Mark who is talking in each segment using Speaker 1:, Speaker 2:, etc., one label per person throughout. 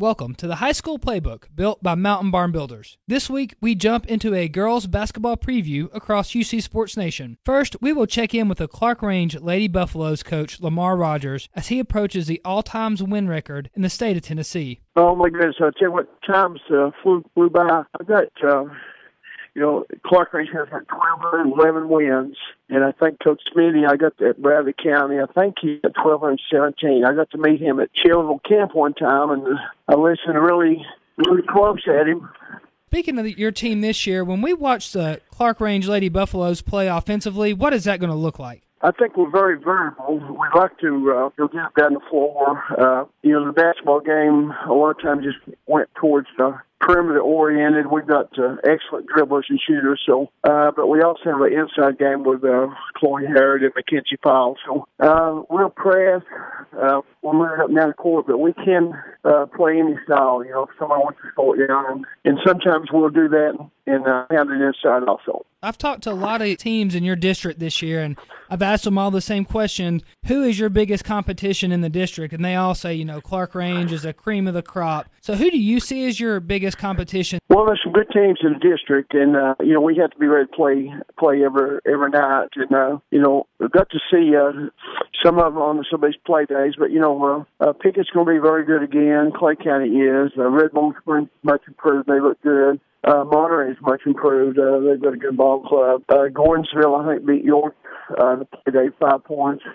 Speaker 1: Welcome to the High School Playbook, built by Mountain Barn Builders. This week, we jump into a girls' basketball preview across UC Sports Nation. First, we will check in with the Clark-Range Lady Buffaloes coach Lamar Rogers as he approaches the all-times win record in the state of Tennessee.
Speaker 2: Oh my goodness! I tell you what, times flew by. I got Clark-Range has like 1,211 wins, and I think Coach Smitty, I got at Bradley County, I think he got 1,217. I got to meet him at Shelbyville Camp one time, and I listened really close at him.
Speaker 1: Speaking of your team this year, when we watch the Clark-Range Lady Buffaloes play offensively, what is that going to look like?
Speaker 2: I think we're very variable. We like to go get down the floor. The basketball game a lot of times just went towards the perimeter oriented. We've got excellent dribblers and shooters. So, but we also have an inside game with Chloe Harrod and Mackenzie Powell. So we'll press. We'll move up and down the court, but we can play any style. If somebody wants to slow it down, and sometimes we'll do that and have it inside also.
Speaker 1: I've talked to a lot of teams in your district this year, and I've asked them all the same question: who is your biggest competition in the district? And they all say, Clark-Range is the cream of the crop. So who do you see as your biggest competition?
Speaker 2: Well, there's some good teams in the district, and we have to be ready to play every night. And we've got to see some of them on some of these play days. But Pickett's going to be very good again. Clay County is. Red Bone Springs much improved. They look good. Monterey is much improved. They've got a good ball club. Gordonsville, I think, beat York the play day 5 points.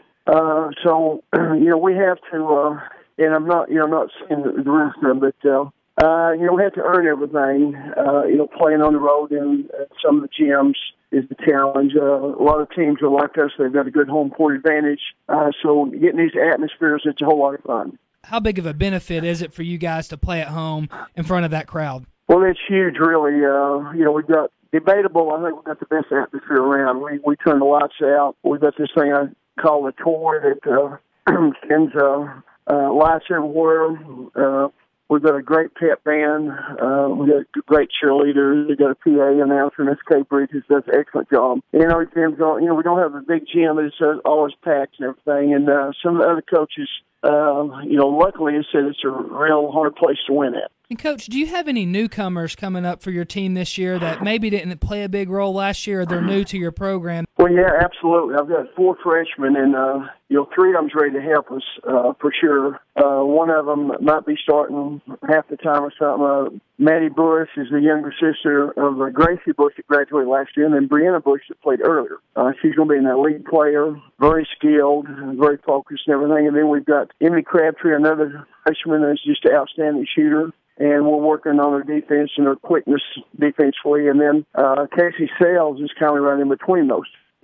Speaker 2: So we have to. And I'm not saying the rest of it, but we have to earn everything. Playing on the road in some of the gyms is the challenge. A lot of teams are like us; they've got a good home court advantage. So getting these atmospheres, it's a whole lot of fun.
Speaker 1: How big of a benefit is it for you guys to play at home in front of that crowd?
Speaker 2: Well, it's huge, really. We've got debatable. I think we've got the best atmosphere around. We turn the lights out. We've got this thing I call the toy that sends lights everywhere. We've got a great pep band. We've got great cheerleaders. We've got a PA announcer, Miss Kate Bridges, does an excellent job. Our gym's we don't have a big gym, but it's always packed and everything. And some of the other coaches, luckily, have said it's a real hard place to win at.
Speaker 1: And, Coach, do you have any newcomers coming up for your team this year that maybe didn't play a big role last year, or they're new to your program?
Speaker 2: Well, yeah, absolutely. I've got 4 freshmen, and 3 of them's ready to help us for sure. One of them might be starting half the time or something. Maddie Bush is the younger sister of Gracie Bush that graduated last year, and then Brianna Bush that played earlier. She's going to be an elite player, very skilled, very focused and everything. And then we've got Emily Crabtree, another freshman that's just an outstanding shooter. And we're working on her defense and her quickness defensively. And then Casey Sales is kind of right in between those.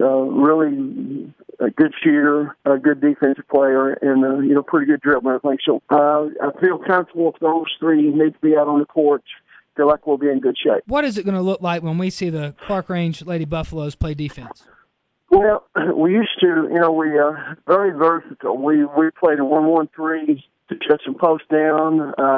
Speaker 2: Really a good shooter, a good defensive player, and pretty good dribbler, I think. So I feel comfortable if those 3 need to be out on the court. Feel like we'll be in good shape.
Speaker 1: What is it going to look like when we see the Clark-Range Lady Buffaloes play defense?
Speaker 2: Well, we used to, we very versatile. We played a 1-1-3 to shut some posts down.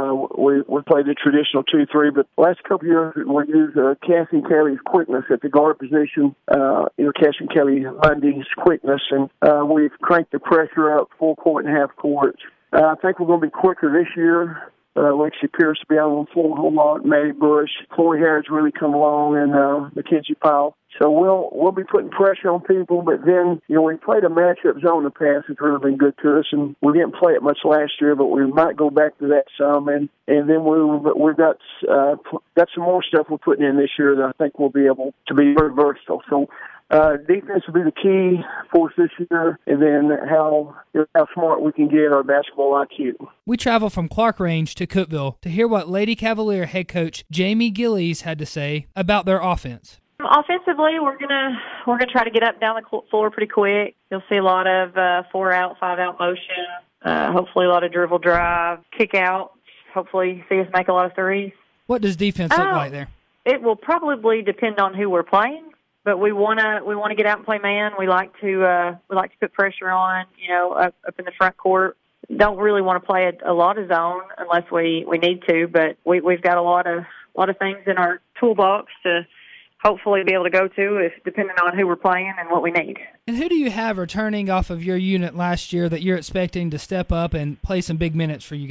Speaker 2: We played the traditional 2-3, but the last couple of years we used Cassie Kelly's quickness at the guard position. Cassie Kelly Lundy's quickness, and we've cranked the pressure up full court and half court. I think we're going to be quicker this year. Lexi Pierce will be out on the floor a whole lot. Maddie Bush, Chloe Harrod's really come along, and Mackenzie Powell. So we'll be putting pressure on people, but then we played a matchup zone in the past. It's really been good to us, and we didn't play it much last year, but we might go back to that some. And then we've got some more stuff we're putting in this year that I think we'll be able to be very versatile. So defense will be the key for us this year, and then how smart we can get our basketball IQ.
Speaker 1: We travel from Clark-Range to Cookeville to hear what Lady Cavalier head coach Jamie Gillies had to say about their offense.
Speaker 3: Offensively, we're gonna try to get up down the floor pretty quick. You'll see a lot of 4-out, 5-out motion. Hopefully, a lot of dribble drive, kick out. Hopefully, see us make a lot of threes.
Speaker 1: What does defense look like there?
Speaker 3: It will probably depend on who we're playing, but we wanna get out and play man. We like to put pressure on, up in the front court. Don't really want to play a lot of zone unless we need to, but we've got a lot of things in our toolbox to hopefully be able to go to, if depending on who we're playing and what we need.
Speaker 1: And who do you have returning off of your unit last year that you're expecting to step up and play some big minutes for you guys?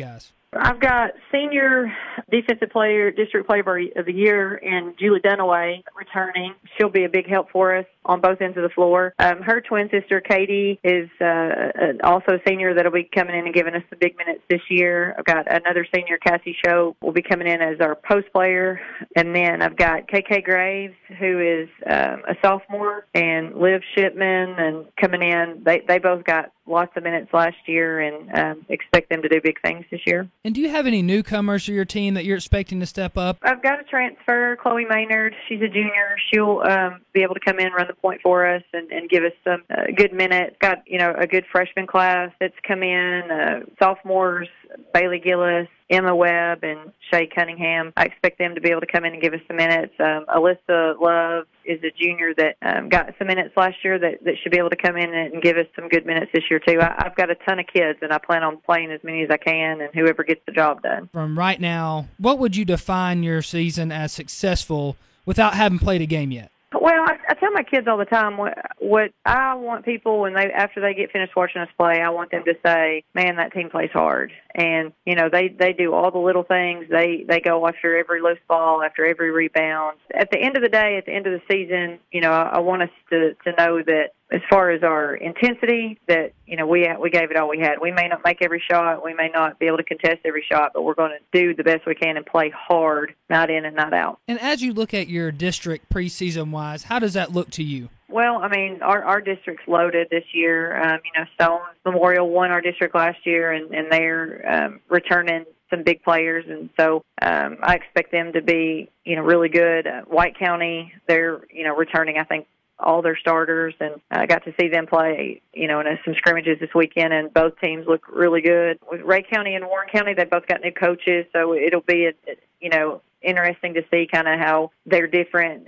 Speaker 3: I've got senior defensive player, district player of the year, and Julie Dunaway returning. She'll be a big help for us on both ends of the floor. Her twin sister, Katie, is also a senior that'll be coming in and giving us some big minutes this year. I've got another senior, Cassie Show, will be coming in as our post player. And then I've got KK Graves, who is a sophomore, and Liv Shipman, and coming in. They both got lots of minutes last year, and expect them to do big things this year.
Speaker 1: And do you have any newcomers to your team that you're expecting to step up?
Speaker 3: I've got a transfer, Chloe Maynard. She's a junior. She'll be able to come in, run the point for us, and give us some good minutes. Got, a good freshman class that's come in, sophomores, Bailey Gillis, Emma Webb, and Shay Cunningham. I expect them to be able to come in and give us some minutes. Alyssa Love is a junior that got some minutes last year that should be able to come in and give us some good minutes this year, too. I've got a ton of kids, and I plan on playing as many as I can, and whoever gets the job done.
Speaker 1: From right now, what would you define your season as successful without having played a game yet?
Speaker 3: Well, I tell my kids all the time what I want people when after they get finished watching us play, I want them to say, "Man, that team plays hard." And they do all the little things. They go after every loose ball, after every rebound. At the end of the day, at the end of the season, I want us to know that as far as our intensity, that we gave it all we had. We may not make every shot, we may not be able to contest every shot, but we're going to do the best we can and play hard, night in and night out.
Speaker 1: And as you look at your district preseason-wise, how does that look to you?
Speaker 3: Well, our district's loaded this year. Stone Memorial won our district last year, and they're returning some big players, and so I expect them to be, really good. White County, they're, returning, I think, all their starters, and I got to see them play, in some scrimmages this weekend, and both teams look really good. With Ray County and Warren County, they both got new coaches, so it'll be, interesting to see kind of how they're different,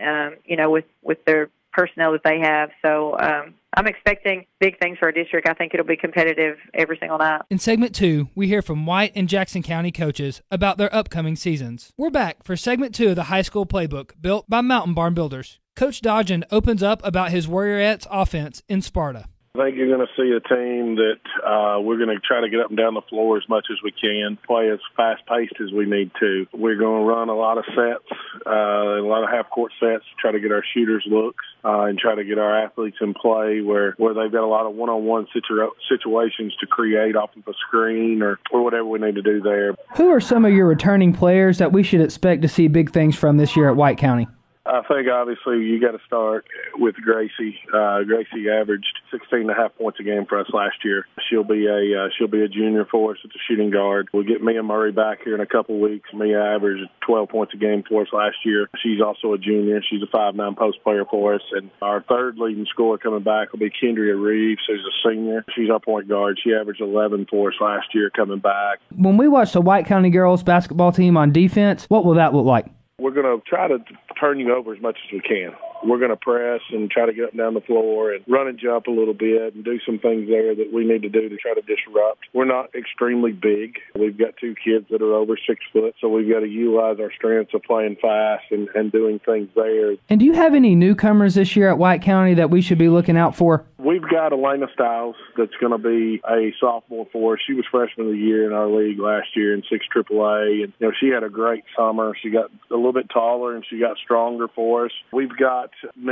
Speaker 3: with their personnel that they have. So I'm expecting big things for our district. I think it'll be competitive every single night.
Speaker 1: In segment 2, we hear from White and Jackson County coaches about their upcoming seasons. We're back for segment 2 of the high school playbook built by Mountain Barn Builders. Coach Dodgen opens up about his Warriorettes offense in Sparta.
Speaker 4: I think you're going to see a team that we're going to try to get up and down the floor as much as we can, play as fast-paced as we need to. We're going to run a lot of sets, a lot of half-court sets, try to get our shooters looks and try to get our athletes in play where they've got a lot of one-on-one situations to create off of a screen or whatever we need to do there.
Speaker 1: Who are some of your returning players that we should expect to see big things from this year at White County?
Speaker 4: I think obviously you got to start with Gracie. Gracie averaged 16.5 points a game for us last year. She'll be a junior for us at the shooting guard. We'll get Mia Murray back here in a couple of weeks. Mia averaged 12 points a game for us last year. She's also a junior. She's a 5'9" post player for us. And our third leading scorer coming back will be Kendria Reeves, who's a senior. She's our point guard. She averaged 11 for us last year coming back.
Speaker 1: When we watch the White County girls basketball team on defense, what will that look like?
Speaker 4: We're going to try to turn you over as much as we can. We're going to press and try to get up and down the floor and run and jump a little bit and do some things there that we need to do to try to disrupt. We're not extremely big. We've got two kids that are over 6 foot, so we've got to utilize our strengths of playing fast and doing things there.
Speaker 1: And do you have any newcomers this year at White County that we should be looking out for?
Speaker 4: We've got Elena Stiles that's going to be a sophomore for us. She was freshman of the year in our league last year in 6 AAA, and she had a great summer. She got a little bit taller and she got stronger for us. We've got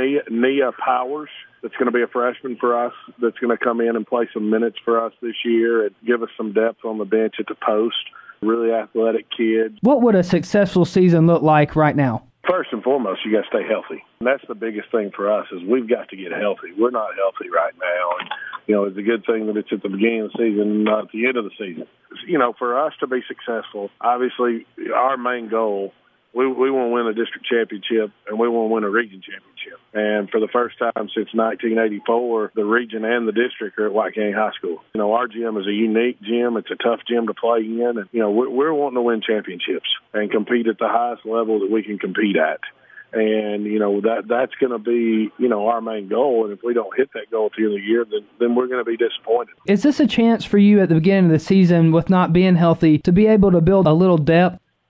Speaker 4: Nia Powers that's going to be a freshman for us that's going to come in and play some minutes for us this year and give us some depth on the bench at the post. Really athletic kid.
Speaker 1: What would a successful season look like right now?
Speaker 4: First and foremost, you got to stay healthy. And that's the biggest thing for us is we've got to get healthy. We're not healthy right now. And, it's a good thing that it's at the beginning of the season, not at the end of the season. For us to be successful, obviously our main goal, we want to win a district championship and we want to win a region championship. And for the first time since 1984, the region and the district are at White County High School. Our gym is a unique gym. It's a tough gym to play in. And, we're wanting to win championships and compete at the highest level that we can compete at. And, that's going to be, our main goal. And if we don't hit that goal at the end of the year, then we're going to be disappointed.
Speaker 1: Is this a chance for you at the beginning of the season with not being healthy to be able to build a little depth?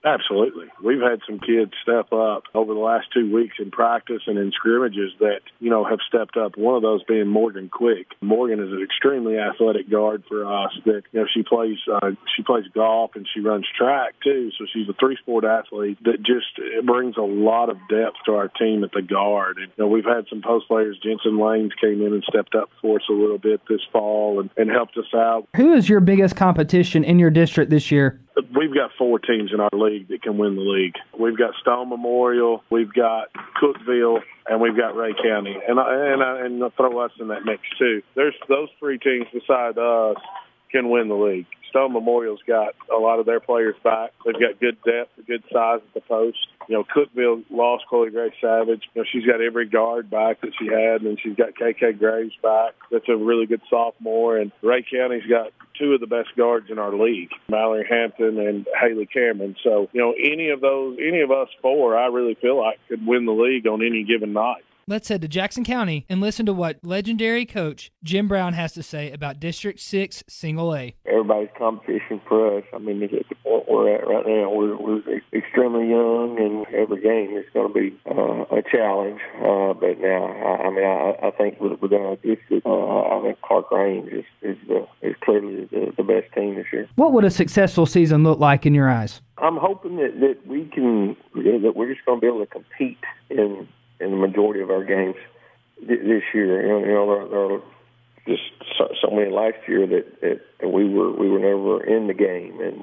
Speaker 4: Absolutely. We've had some kids step up over the last 2 weeks in practice and in scrimmages that, have stepped up. One of those being Morgan Quick. Morgan is an extremely athletic guard for us that, she plays golf and she runs track too. So she's a 3-sport athlete that just brings a lot of depth to our team at the guard. And, we've had some post players. Jensen Lanes came in and stepped up for us a little bit this fall and helped us out.
Speaker 1: Who is your biggest competition in your district this year?
Speaker 4: We've got 4 teams in our league that can win the league. We've got Stone Memorial, we've got Cookeville, and we've got Ray County. And I'll throw us in that mix too. There's those 3 teams beside us can win the league. Stone Memorial's got a lot of their players back. They've got good depth, good size at the post. Cookeville lost Chloe Grace Savage. She's got every guard back that she had, and she's got KK Graves back. That's a really good sophomore. And Ray County's got 2 of the best guards in our league, Mallory Hampton and Haley Cameron. So, any of us 4, I really feel like could win the league on any given night.
Speaker 1: Let's head to Jackson County and listen to what legendary coach Jim Brown has to say about District 6 Single A.
Speaker 5: Everybody's competition for us. At the point we're at right now, we're extremely young, and every game is going to be a challenge. But now, I think within our district, I think Clark Range is clearly the best team this year.
Speaker 1: What would a successful season look like in your eyes?
Speaker 5: I'm hoping that that we're just going to be able to compete in the majority of our games this year. There are just so many last year that we were never in the game, and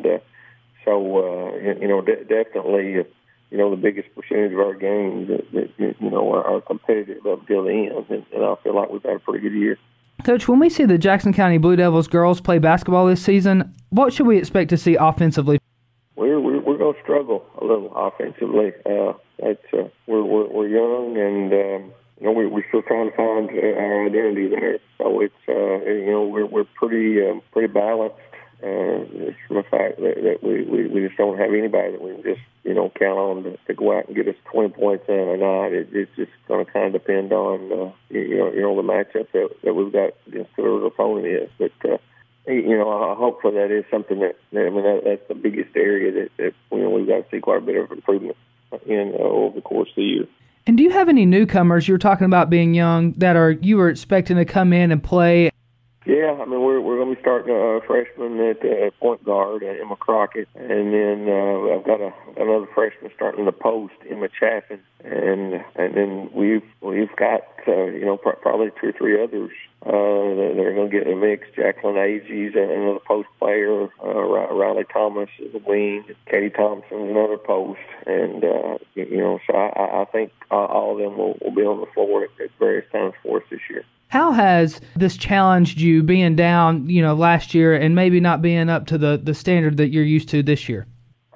Speaker 5: definitely the biggest percentage of our games that are competitive up till the end, and I feel like we've had a pretty good year.
Speaker 1: Coach, when we see the Jackson County Blue Devils girls play basketball this season, what should we expect to see offensively?
Speaker 5: We're going to struggle a little offensively. We're young, and we're still trying to find our identity there. So it's we're pretty balanced. It's from the fact that we just don't have anybody that we can just count on to go out and get us 20 points in a night. It's just going to kind of depend on the matchup that we've got against whoever the opponent is. But hopefully that is something that's the biggest area that we've got to see quite a bit of improvement in over the course of the year.
Speaker 1: And do you have any newcomers? You were talking about being young that you were expecting to come in and play.
Speaker 5: Yeah, we're going to be starting a freshman at point guard, Emma Crockett, and then I've got another freshman starting in the post, Emma Chaffin, and then we've got probably 2 or 3 others that are going to get in the mix. Jacqueline Agee's another post player, Riley Thomas is a wing, Katie Thompson is another post, and so I think all of them will be on the floor at various times for us this year.
Speaker 1: How has this challenged you being down, last year and maybe not being up to the standard that you're used to this year?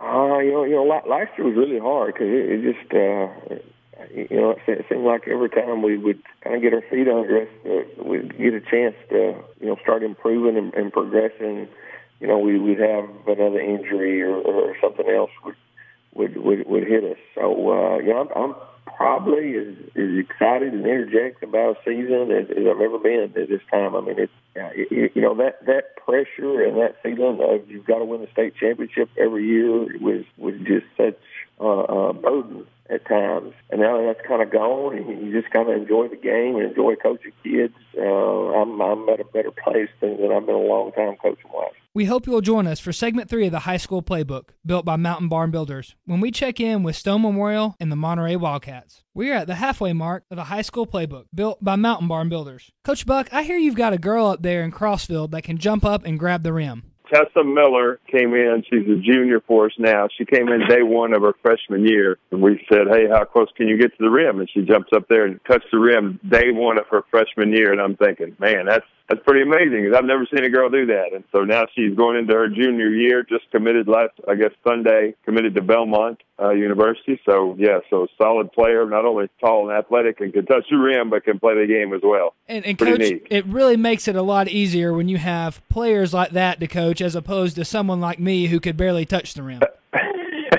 Speaker 5: Last year was really hard because it just, it seemed like every time we would kind of get our feet under us, we'd get a chance to, start improving and progressing. We'd have another injury or something else would hit us. So, I'm probably as excited and energetic about a season as I've ever been at this time. It's that pressure and that feeling of you've got to win the state championship every year was just such a burden at times. And now that's kind of gone, and you just kind of enjoy the game and enjoy coaching kids. I'm at a better place than I've been a long time coaching-wise.
Speaker 1: We hope you'll join us for Segment 3 of the High School Playbook, built by Mountain Barn Builders, when we check in with Stone Memorial and the Monterey Wildcats. We are at the halfway mark of the High School Playbook, built by Mountain Barn Builders. Coach Buck, I hear you've got a girl up there in Crossfield that can jump up and grab the rim.
Speaker 6: Tessa Miller came in. She's a junior for us now. She came in day one of her freshman year, and we said, hey, how close can you get to the rim? And she jumps up there and touched the rim day one of her freshman year, and I'm thinking, man, that's pretty amazing because I've never seen a girl do that. And so now she's going into her junior year, just committed Sunday, committed to Belmont University. So a solid player, not only tall and athletic and can touch the rim, but can play the game as well.
Speaker 1: And Coach,
Speaker 6: neat.
Speaker 1: It really makes it a lot easier when you have players like that to coach as opposed to someone like me who could barely touch the rim.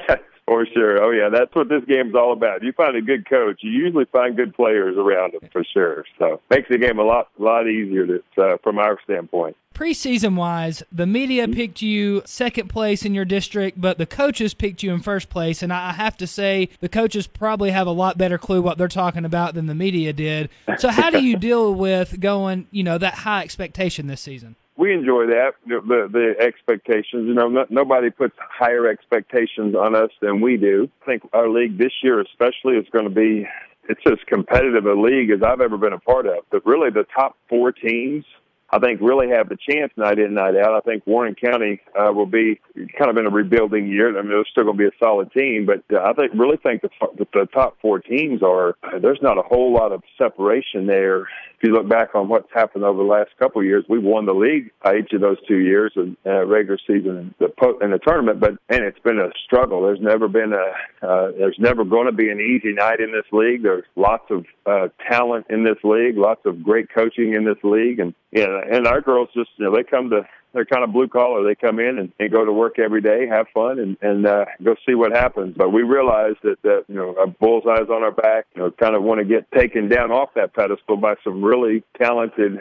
Speaker 6: For sure. Oh, yeah, that's what this game's all about. You find a good coach, you usually find good players around them, for sure. So makes the game a lot easier from our standpoint.
Speaker 1: Preseason-wise, the media picked you second place in your district, but the coaches picked you in first place, and I have to say the coaches probably have a lot better clue what they're talking about than the media did. So how do you deal with going, that high expectation this season?
Speaker 6: We enjoy that, the expectations. Nobody puts higher expectations on us than we do. I think our league this year especially is going to be, it's as competitive a league as I've ever been a part of. But really the top 4 teams, I think, really have the chance night in, night out. I think Warren County will be kind of in a rebuilding year. I mean, they're still going to be a solid team, but I really think the top 4 teams there's not a whole lot of separation there. If you look back on what's happened over the last couple of years, we've won the league each of those 2 years, regular season and the tournament, and it's been a struggle. There's never going to be an easy night in this league. There's lots of talent in this league, lots of great coaching in this league, and our girls just, they're kind of blue collar. They come in and go to work every day, have fun, and go see what happens. But we realize that a bullseye's on our back. Kind of want to get taken down off that pedestal by some really talented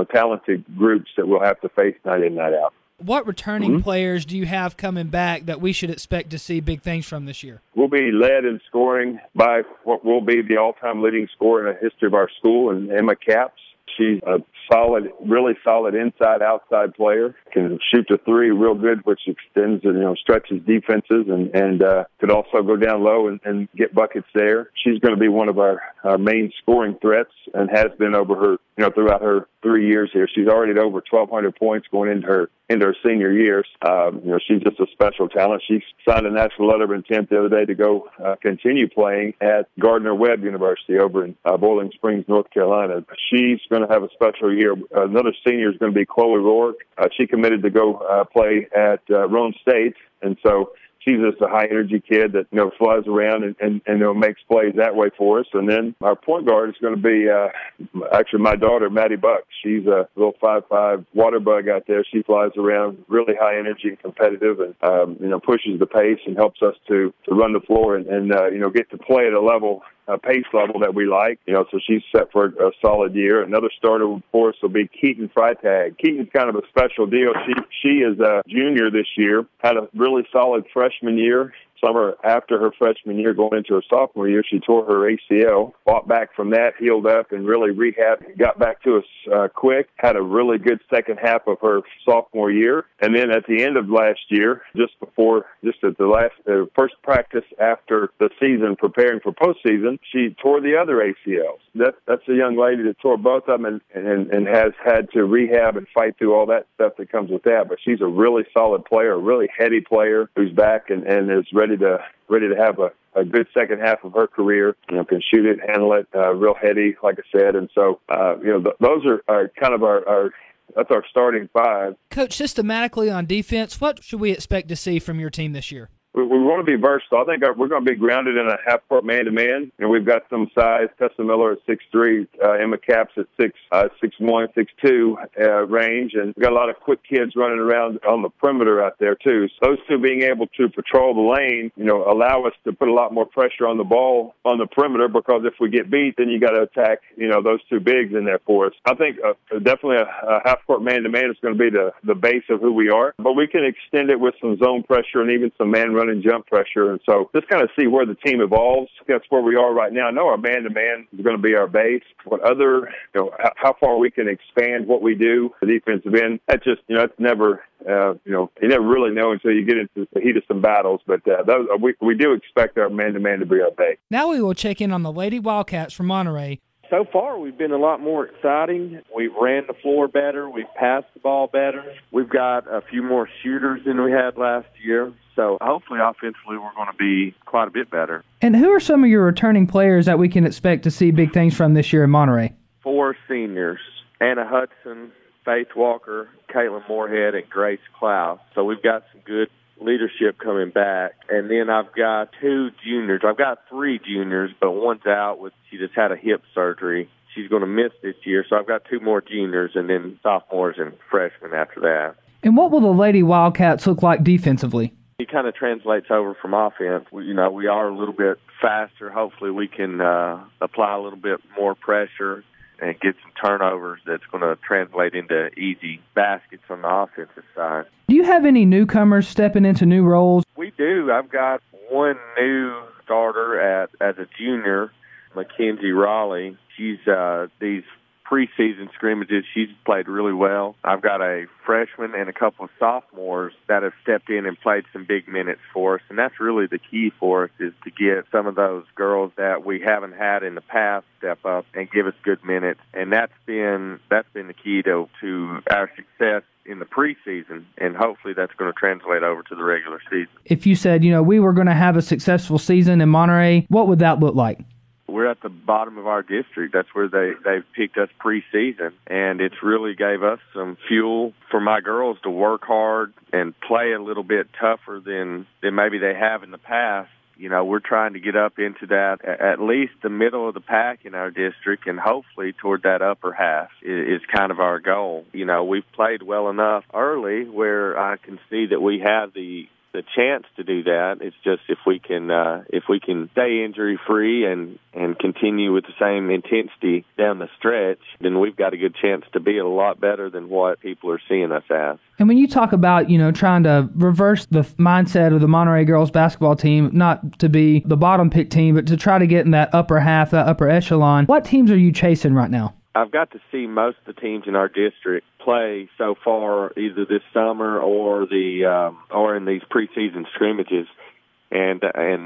Speaker 6: groups that we'll have to face night in, night out.
Speaker 1: What returning players do you have coming back that we should expect to see big things from this year?
Speaker 6: We'll be led in scoring by what will be the all-time leading scorer in the history of our school, and Emma Capps. She's a really solid inside-outside player. Can shoot the 3 real good, which extends and stretches defenses, and could also go down low and get buckets there. She's going to be one of our main scoring threats, and has been over her throughout her 3 years here. She's already at over 1,200 points going into her senior years. She's just a special talent. She signed a national letter of intent the other day to go continue playing at Gardner-Webb University over in Boiling Springs, North Carolina. She's going to have a special year. Another senior is going to be Chloe Rourke. She committed to go play at Rome State, and so she's just a high-energy kid that, flies around and makes plays that way for us. And then our point guard is going to be actually my daughter, Maddie Buck. She's a little 5'5" water bug out there. She flies around, really high energy and competitive, and pushes the pace and helps us to run the floor and get to play at a pace level that we like. So she's set for a solid year. Another starter for us will be Keaton Freitag. Keaton's kind of a special deal. She is a junior this year, had a really solid freshman year. Summer after her freshman year, going into her sophomore year, she tore her ACL, fought back from that, healed up, and really rehabbed, got back to us quick, had a really good second half of her sophomore year. And then at the end of last year, just at the first practice after the season, preparing for postseason, she tore the other ACLs. That's a young lady that tore both of them and has had to rehab and fight through all that stuff that comes with that. But she's a really solid player, a really heady player who's back and is ready to have a good second half of her career. Can shoot it, handle it, real heady, like I said. And so, those are kind of that's our starting 5.
Speaker 1: Coach, systematically on defense, what should we expect to see from your team this year?
Speaker 6: We want to be versatile. I think we're going to be grounded in a half-court man-to-man. We've got some size. Tessa Miller at 6'3", Emma Capps at 6'1", 6'2" range, and we've got a lot of quick kids running around on the perimeter out there too. So those two being able to patrol the lane, allow us to put a lot more pressure on the ball on the perimeter, because if we get beat, then you got to attack, those two bigs in there for us. I think definitely a half-court man-to-man is going to be the base of who we are, but we can extend it with some zone pressure and even some man-run and jump pressure. And so just kind of see where the team evolves. That's where we are right now. I know our man-to-man is going to be our base. What other, how far we can expand what we do, the defensive end, that's just, it's never, you never really know until you get into the heat of some battles. But we do expect our man-to-man to be our base.
Speaker 1: Now we will check in on the Lady Wildcats from Monterey.
Speaker 7: So far, we've been a lot more exciting. We've ran the floor better. We've passed the ball better. We've got a few more shooters than we had last year. So hopefully, offensively, we're going to be quite a bit better.
Speaker 1: And who are some of your returning players that we can expect to see big things from this year in Monterey?
Speaker 7: 4 seniors: Anna Hudson, Faith Walker, Caitlin Moorhead, and Grace Klaus. So we've got some good leadership coming back. And then I've got 2 juniors. I've got 3 juniors, but one's out she just had a hip surgery. She's going to miss this year. So I've got 2 more juniors and then sophomores and freshmen after that.
Speaker 1: And what will the Lady Wildcats look like defensively?
Speaker 7: kind of translates over from offense. We are a little bit faster. Hopefully we can apply a little bit more pressure and get some turnovers that's going to translate into easy baskets on the offensive side.
Speaker 1: Do you have any newcomers stepping into new roles?
Speaker 7: We do. I've got one new starter as a junior, Mackenzie Raleigh. She's these preseason scrimmages, she's played really well. I've got a freshman and a couple of sophomores that have stepped in and played some big minutes for us, and that's really the key for us, is to get some of those girls that we haven't had in the past step up and give us good minutes, and that's been the key to our success in the preseason, and hopefully that's going to translate over to the regular season.
Speaker 1: If you said, we were going to have a successful season in Monterey, what would that look like?
Speaker 7: We're at the bottom of our district. That's where they've picked us preseason, and it's really gave us some fuel for my girls to work hard and play a little bit tougher than maybe they have in the past. We're trying to get up into that, at least the middle of the pack in our district, and hopefully toward that upper half is kind of our goal. We've played well enough early where I can see that we have the chance to do that. It's just if we can stay injury free and continue with the same intensity down the stretch, then we've got a good chance to be a lot better than what people are seeing us as.
Speaker 1: And when you talk about, trying to reverse the mindset of the Monterey girls basketball team, not to be the bottom pick team, but to try to get in that upper half, that upper echelon, what teams are you chasing right now?
Speaker 7: I've got to see most of the teams in our district play so far, either this summer or in these preseason scrimmages, and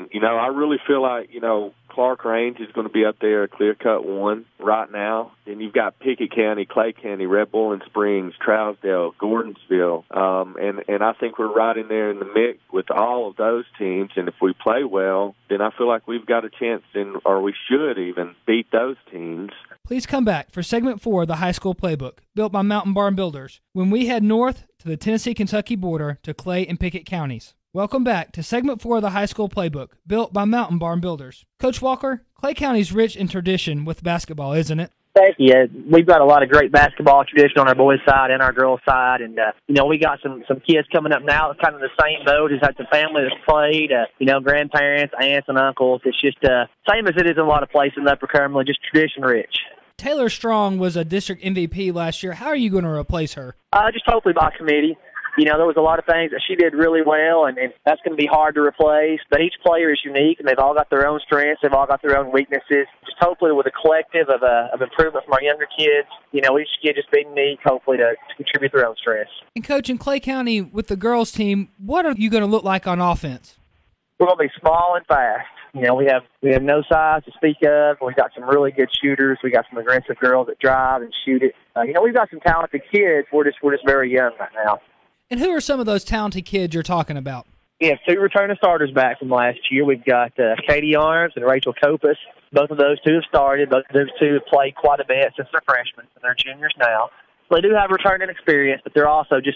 Speaker 7: I really feel like Clark Range is going to be up there, a clear-cut one right now. Then you've got Pickett County, Clay County, Red Boiling Springs, Trousdale, Gordonsville, and I think we're right in there in the mix with all of those teams. And if we play well, then I feel like we've got a chance, or we should even beat those teams.
Speaker 1: Please come back for segment 4 of the High School Playbook, built by Mountain Barn Builders, when we head north to the Tennessee-Kentucky border to Clay and Pickett counties. Welcome back to segment 4 of the High School Playbook, built by Mountain Barn Builders. Coach Walker, Clay County's rich in tradition with basketball, isn't it?
Speaker 8: Thank you. We've got a lot of great basketball tradition on our boys' side and our girls' side, and we got some kids coming up now. It's kind of the same boat. Has had some family that's played. Grandparents, aunts, and uncles. It's just same as it is in a lot of places in Upper Cumberland, just tradition rich.
Speaker 1: Taylor Strong was a district MVP last year. How are you going to replace her?
Speaker 8: Just hopefully by committee. There was a lot of things that she did really well, and that's going to be hard to replace. But each player is unique, and they've all got their own strengths. They've all got their own weaknesses. Just hopefully with a collective of improvement from our younger kids, each kid just being unique, hopefully to contribute their own strengths.
Speaker 1: And, Coach, in Clay County with the girls' team, what are you going to look like on offense?
Speaker 8: We're going to be small and fast. We have no size to speak of. We've got some really good shooters. We got some aggressive girls that drive and shoot it. We've got some talented kids. We're just very young right now.
Speaker 1: And who are some of those talented kids you're talking about?
Speaker 8: We have 2 returning starters back from last year. We've got Katie Arms and Rachel Copas. Both of those 2 have started. Both of those 2 have played quite a bit since they're freshmen, and they're juniors now. So they do have returning experience, but they're also just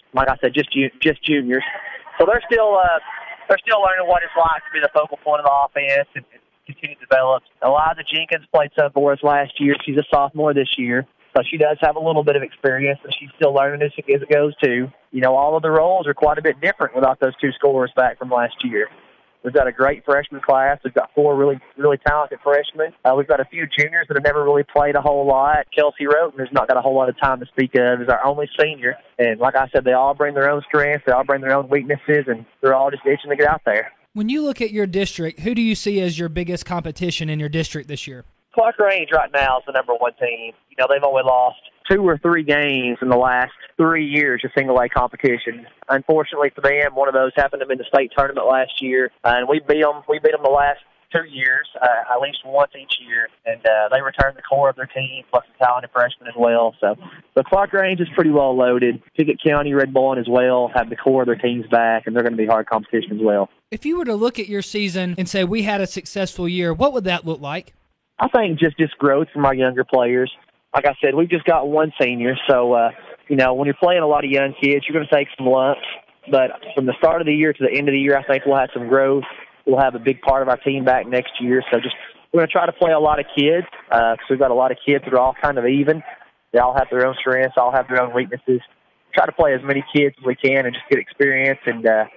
Speaker 8: juniors. So they're still learning what it's like to be the focal point of the offense and continue to develop. Eliza Jenkins played some for us last year. She's a sophomore this year. So she does have a little bit of experience, and she's still learning as it goes, too. All of the roles are quite a bit different without those 2 scorers back from last year. We've got a great freshman class. We've got 4 really, really talented freshmen. We've got a few juniors that have never really played a whole lot. Kelsey Roten has not got a whole lot of time to speak of, is our only senior. And like I said, they all bring their own strengths. They all bring their own weaknesses, and they're all just itching to get out there.
Speaker 1: When you look at your district, who do you see as your biggest competition in your district this year?
Speaker 8: Clark Range right now is the number 1 team. They've only lost 2 or 3 games in the last 3 years of single-A competition. Unfortunately for them, one of those happened to be in the state tournament last year, and we beat them. We beat them the last 2 years, at least once each year, and they returned the core of their team, plus the talented freshmen as well. So, but Clark Range is pretty well loaded. Pickett County, Red Boiling as well have the core of their teams back, and they're going to be hard competition as well.
Speaker 1: If you were to look at your season and say we had a successful year, what would that look like?
Speaker 8: I think just growth from our younger players. Like I said, we've just got 1 senior, so, when you're playing a lot of young kids, you're going to take some lumps. But from the start of the year to the end of the year, I think we'll have some growth. We'll have a big part of our team back next year. So we're going to try to play a lot of kids because we've got a lot of kids that are all kind of even. They all have their own strengths, all have their own weaknesses. Try to play as many kids as we can and just get experience and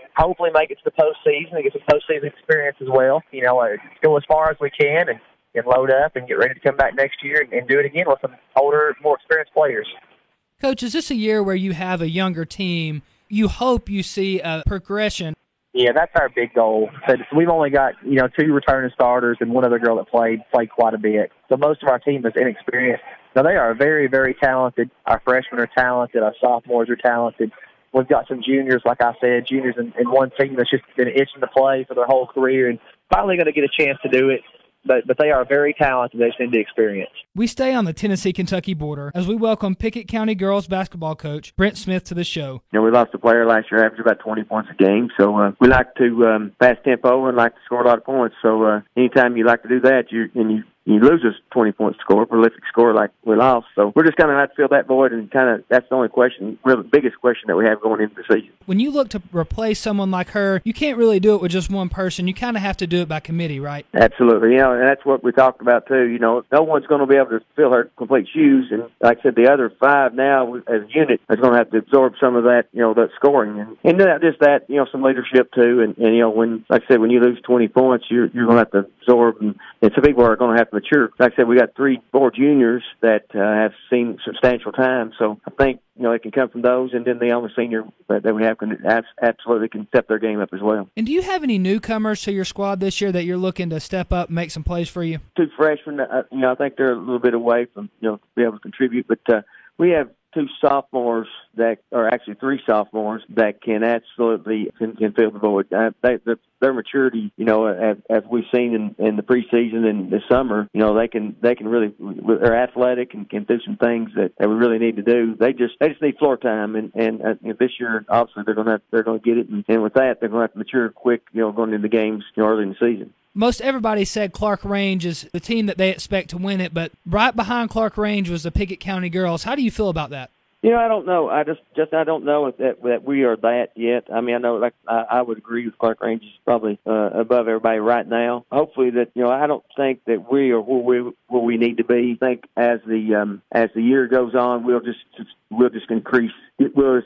Speaker 8: hopefully make it to the postseason and get some postseason experience as well. Go as far as we can and load up and get ready to come back next year and do it again with some older, more experienced players.
Speaker 1: Coach, is this a year where you have a younger team? You hope you see a progression.
Speaker 8: Yeah, that's our big goal. So we've only got, 2 returning starters and one other girl that played quite a bit. So most of our team is inexperienced. Now, they are very, very talented. Our freshmen are talented. Our sophomores are talented. We've got some juniors, like I said, juniors in one team that's just been itching to play for their whole career and finally going to get a chance to do it. But they are very talented. They just need the experience.
Speaker 1: We stay on the Tennessee-Kentucky border as we welcome Pickett County girls basketball coach Brent Smith to the show.
Speaker 9: We lost a player last year, averaged about 20 points a game. So we like to pass tempo and like to score a lot of points. So anytime you like to do that, you lose us 20-point score, prolific score like we lost. So we're just kind of have to fill that void, and that's the only question, really the biggest question that we have going into the season.
Speaker 1: When you look to replace someone like her, you can't really do it with just one person. You kind of have to do it by committee, right?
Speaker 9: Absolutely. And that's what we talked about too. No one's going to be able to fill her complete shoes, and like I said, the other 5 now as a unit is going to have to absorb some of that, that scoring, and not just that, some leadership too. And when, like I said, when you lose 20 points, you're going to have to absorb, and some people are going to have to mature. Like I said, we got 3-4 juniors that have seen substantial time, so I think it can come from those, and then the only senior that we have absolutely can step their game up as well.
Speaker 1: And do you have any newcomers to your squad this year that you're looking to step up and make some plays for you?
Speaker 9: 2 freshmen, I think they're a little bit away from to be able to contribute, but we have 2 sophomores that are actually 3 sophomores that can absolutely can fill the void. Their maturity, as we've seen in the preseason and the summer, they can really, they're athletic and can do some things that we really need to do. They just need floor time, and this year obviously they're going to get it, and with that they're going to have to mature quick, going into the games early in the season.
Speaker 1: Most everybody said Clark-Range is the team that they expect to win it, but right behind Clark-Range was the Pickett County girls. How do you feel about that?
Speaker 9: I don't know. I don't know that we are that yet. I mean, I know, I would agree with Clark-Range is probably above everybody right now. Hopefully that I don't think that we are where we need to be. I think as the year goes on, we'll just increase. We'll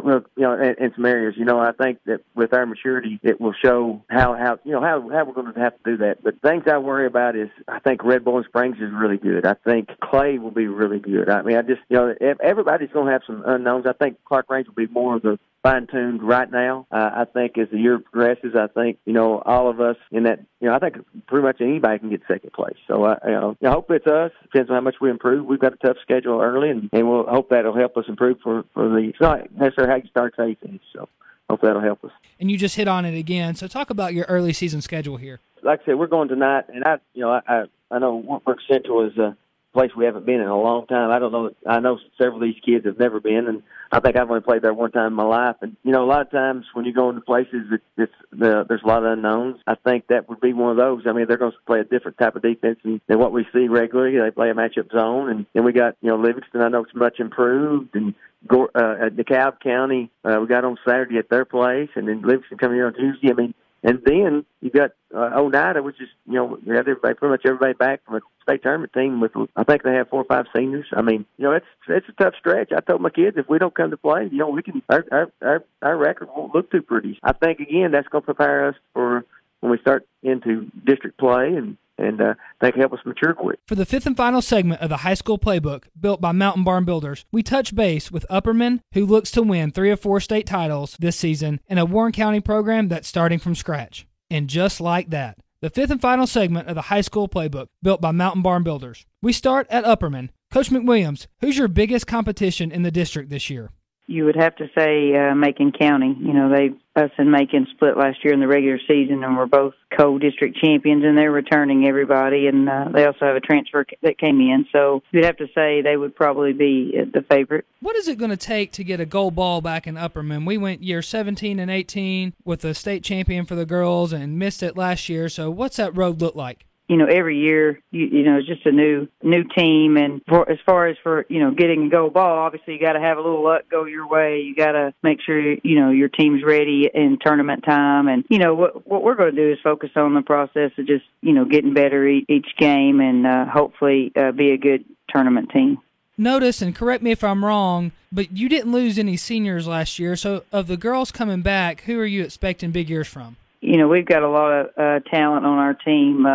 Speaker 9: in some areas. I think that with our maturity, it will show how we're going to have to do that. But things I worry about is I think Red Bull and Springs is really good. I think Clay will be really good. I mean, everybody's going to have some unknowns. I think Clark-Range will be more of the fine-tuned right now. I think as the year progresses, I think, all of us in that, I think pretty much anybody can get second place. So, I hope it's us. Depends on how much we improve. We've got a tough schedule early, and we'll hope that'll help us improve for the, it's not necessarily how you start, it's how you finish. So, hope that'll help us.
Speaker 1: And you just hit on it again. So, talk about your early season schedule here.
Speaker 9: Like I said, we're going tonight, and I know Wartburg Central is a place we haven't been in a long time. I don't know. I know several of these kids have never been, and I think I've only played there one time in my life. And a lot of times when you go into places, there's a lot of unknowns. I think that would be one of those. I mean, they're going to play a different type of defense than what we see regularly. They play a matchup zone, and then we got Livingston. I know it's much improved, and DeKalb County we got on Saturday at their place, and then Livingston coming here on Tuesday. I mean. And then you got Oneida, which is, we had pretty much everybody back from a state tournament team with, I think they have 4 or 5 seniors. I mean, it's a tough stretch. I told my kids, if we don't come to play, we can, our record won't look too pretty. I think, again, that's going to prepare us for when we start into district play, and they can help us mature quick.
Speaker 1: For the 5th and final segment of the high school playbook built by Mountain Barn Builders, we touch base with Upperman, who looks to win 3 or 4 state titles this season, and a Warren County program that's starting from scratch. And just like that, the 5th and final segment of the high school playbook built by Mountain Barn Builders. We start at Upperman. Coach McWilliams, who's your biggest competition in the district this year?
Speaker 10: You would have to say Macon County. Us and Macon split last year in the regular season, and we're both co-district champions, and they're returning everybody, and they also have a transfer that came in. So you'd have to say they would probably be the favorite.
Speaker 1: What is it going to take to get a gold ball back in Upperman? We went year 17 and 18 with the state champion for the girls and missed it last year. So what's that road look like?
Speaker 10: Every year, it's just a new team. And as far as getting a gold ball, obviously you got to have a little luck go your way. You got to make sure, your team's ready in tournament time. And, what we're going to do is focus on the process of just, getting better each game and hopefully be a good tournament team.
Speaker 1: noticed, and correct me if I'm wrong, but you didn't lose any seniors last year. So of the girls coming back, who are you expecting big years from?
Speaker 10: We've got a lot of talent on our team.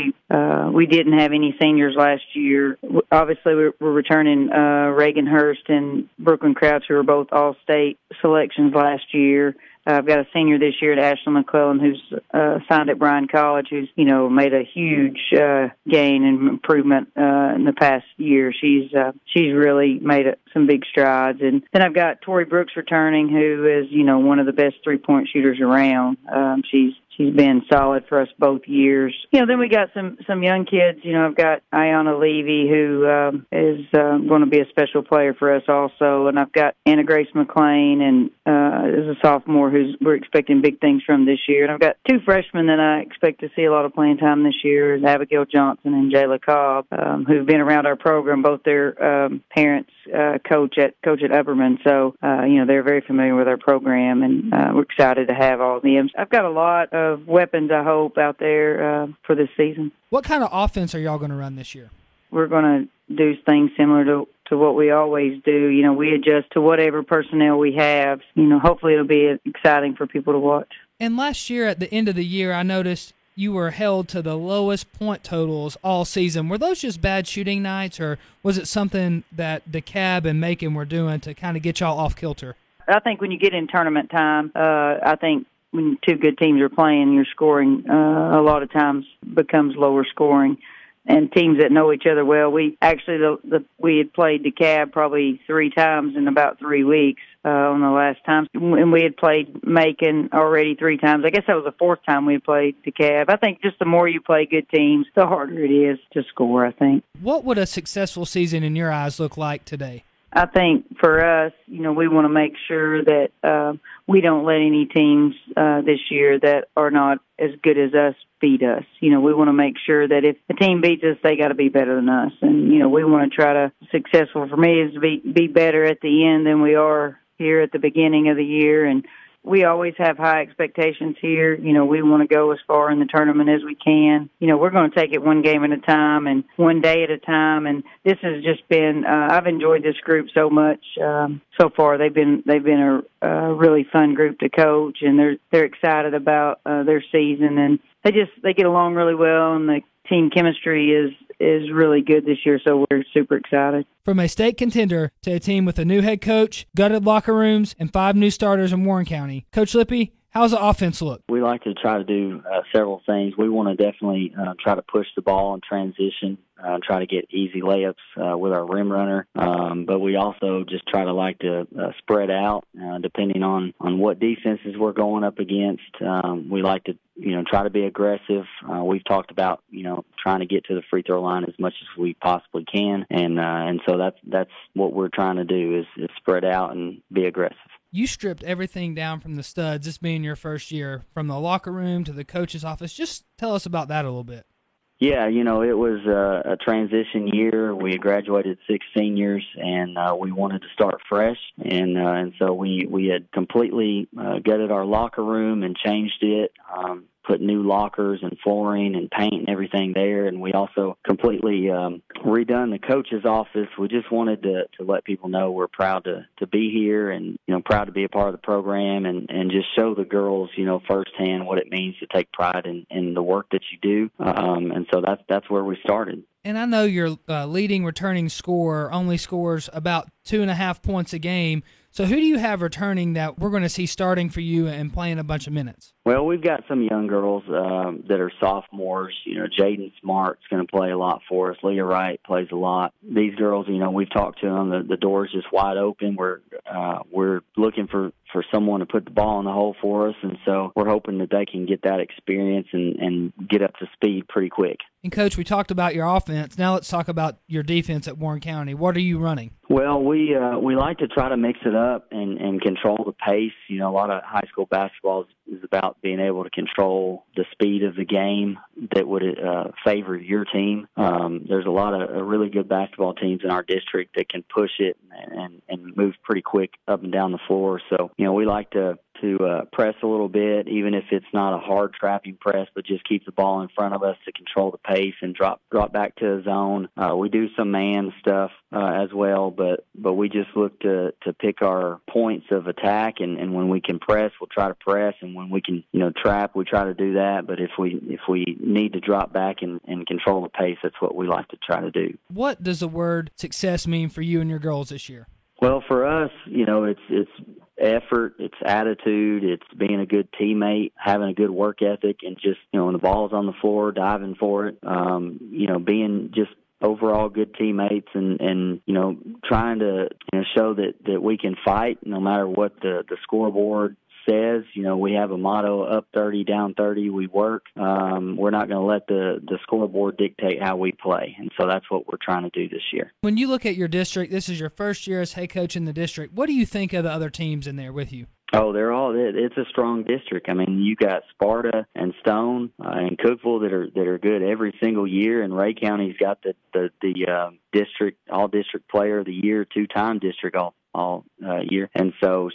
Speaker 10: We didn't have any seniors last year. Obviously, we're returning Reagan Hurst and Brooklyn Crouch, who were both All-State selections last year. I've got a senior this year at Ashley McClellan who's signed at Bryan College, who's, made a huge gain and improvement in the past year. She's really made some big strides. And then I've got Tori Brooks returning, who is, one of the best three-point shooters around. She's been solid for us both years. Then we got some young kids. I've got Ayanna Levy, who is going to be a special player for us also. And I've got Anna Grace McLean, and is a sophomore we're expecting big things from this year. And I've got two freshmen that I expect to see a lot of playing time this year, is Abigail Johnson and Jayla Cobb, who've been around our program. Both their parents coach at Upperman. So, they're very familiar with our program, and we're excited to have all of them. I've got a lot of weapons, I hope, out there for this season.
Speaker 1: What kind of offense are y'all going to run this year?
Speaker 10: We're going to do things similar to what we always do. We adjust to whatever personnel we have. Hopefully it'll be exciting for people to watch.
Speaker 1: And last year, at the end of the year, I noticed you were held to the lowest point totals all season. Were those just bad shooting nights, or was it something that DeKalb and Macon were doing to kind of get y'all off kilter?
Speaker 10: I think when you get in tournament time, I think when two good teams are playing, your scoring a lot of times becomes lower scoring. And teams that know each other well, we actually we had played DeKalb probably 3 times in about 3 weeks on the last time, and we had played Macon already 3 times. I guess that was the 4th time we had played DeKalb. I think just the more you play good teams, the harder it is to score, I think.
Speaker 1: What would a successful season in your eyes look like today?
Speaker 10: I think for us, we want to make sure that we don't let any teams this year that are not as good as us beat us. We want to make sure that if the team beats us, they got to be better than us. And, we want to try to, successful for me is to be better at the end than we are here at the beginning of the year. And we always have high expectations here. We want to go as far in the tournament as we can. We're going to take it one game at a time and one day at a time. And this has just been, I've enjoyed this group so much so far. They've been a really fun group to coach, and they're excited about their season, and they get along really well, and the team chemistry is really good this year, so we're super excited.
Speaker 1: From a state contender to a team with a new head coach, gutted locker rooms, and 5 new starters in Warren County, Coach Lippy, how's the offense look?
Speaker 11: We like to try to do several things. We want to definitely try to push the ball in transition, try to get easy layups with our rim runner, but we also just try to spread out depending on what defenses we're going up against. We like to try to be aggressive. We've talked about trying to get to the free throw line as much as we possibly can, and so that's what we're trying to do is spread out and be aggressive.
Speaker 1: You stripped everything down from the studs, this being your first year, from the locker room to the coach's office. Just tell us about that a little bit.
Speaker 11: Yeah, it was a transition year. We had graduated 6 seniors, and we wanted to start fresh, and so we had completely gutted our locker room and changed it, put new lockers and flooring and paint and everything there, and we also completely redone the coach's office. We just wanted to let people know we're proud to be here and proud to be a part of the program, and just show the girls firsthand what it means to take pride in the work that you do, and so that's where we started.
Speaker 1: And I know your leading returning scorer only scores about 2.5 points a game. So who do you have returning that we're going to see starting for you and playing a bunch of minutes?
Speaker 11: Well, we've got some young girls that are sophomores. Jaden Smart's going to play a lot for us. Leah Wright plays a lot. These girls, we've talked to them. The door's just wide open. We're looking for someone to put the ball in the hole for us, and so we're hoping that they can get that experience and get up to speed pretty quick.
Speaker 1: And, Coach, we talked about your offense. Now let's talk about your defense at Warren County. What are you running?
Speaker 11: Well, we like to try to mix it up and control the pace. You know, a lot of high school basketball is about being able to control the speed of the game that would favor your team. There's a lot of really good basketball teams in our district that can push it and move pretty quick up and down the floor. So, you know, we like to press a little bit, even if it's not a hard trapping press, but just keep the ball in front of us to control the pace and drop back to the zone. We do some man stuff as well, but we just look to pick our points of attack, and when we can press, we'll try to press, and when we can, you know, trap, we try to do that. But if we need to drop back and control the pace, that's what we like to try to do.
Speaker 1: What does the word success mean for you and your girls this year?
Speaker 11: Well, for us, you know, it's effort, it's attitude, it's being a good teammate, having a good work ethic, and just, you know, when the ball's on the floor, diving for it, you know, being just overall good teammates and you know, trying to, you know, show that we can fight no matter what the scoreboard says. You know, we have a motto: up 30, down 30, we work. We're not going to let the scoreboard dictate how we play, and so that's what we're trying to do this year.
Speaker 1: When you look at your district, this is your first year as head coach in the district. What do you think of the other teams in there with you?
Speaker 11: Oh, it's a strong district. I mean, you got Sparta and Stone and Cookeville that are good every single year, and Ray County's got the district all district player of the year, 2-time district all year. And so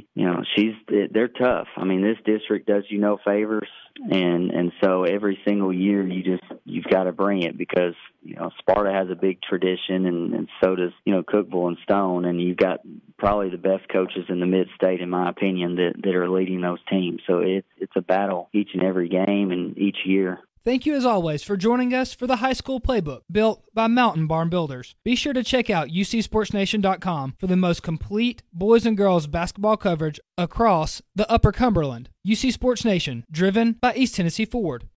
Speaker 11: they're tough. I mean, this district does you no favors, and so every single year you've got to bring it, because, you know, Sparta has a big tradition, and so does, you know, Cookeville and Stone, and you've got probably the best coaches in the mid-state, in my opinion, that are leading those teams. So it's a battle each and every game and each year.
Speaker 1: Thank you, as always, for joining us for the High School Playbook, built by Mountain Barn Builders. Be sure to check out UCSportsNation.com for the most complete boys and girls basketball coverage across the Upper Cumberland. UC Sports Nation, driven by East Tennessee Ford.